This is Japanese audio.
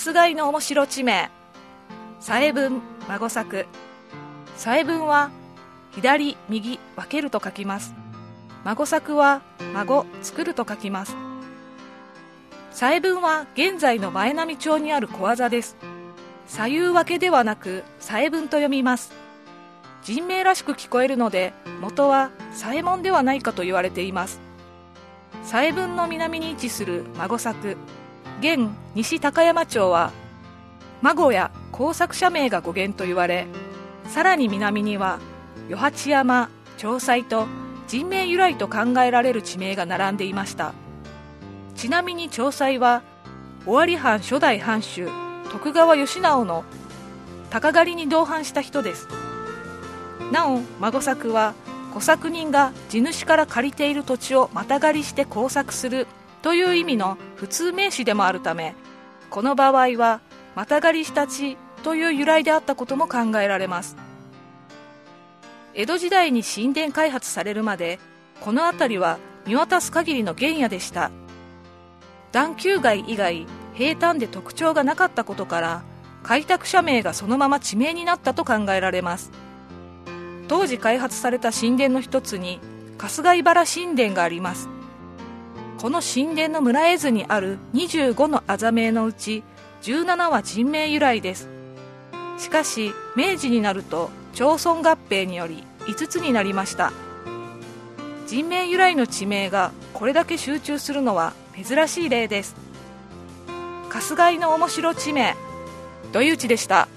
春日井の面白地名。佐江文孫作。佐江文は左右分けると書きます。孫作は孫作ると書きます。佐江文は現在の前波町にある小技です。左右分けではなく佐江文と読みます。人名らしく聞こえるので元は佐右衛門ではないかと言われています。佐江文の南に位置する孫作、現西高山町は孫や耕作者名が語源と言われ、さらに南には与八山、長斎と人名由来と考えられる地名が並んでいました。ちなみに長斎は尾張藩初代藩主徳川慶直の鷹狩りに同伴した人です。なお孫作は小作人が地主から借りている土地をまた狩りして耕作するという意味の普通名詞でもあるため、この場合はまた狩りした地という由来であったことも考えられます。江戸時代に新田開発されるまでこの辺りは見渡す限りの原野でした。段丘街以外平坦で特徴がなかったことから開拓者名がそのまま地名になったと考えられます。当時開発された神殿の一つに春日井原神殿があります。この神殿の村絵図にある25のあざ名のうち17は人名由来です。しかし明治になると町村合併により5つになりました。人名由来の地名がこれだけ集中するのは珍しい例です。春日井の面白地名、土井内でした。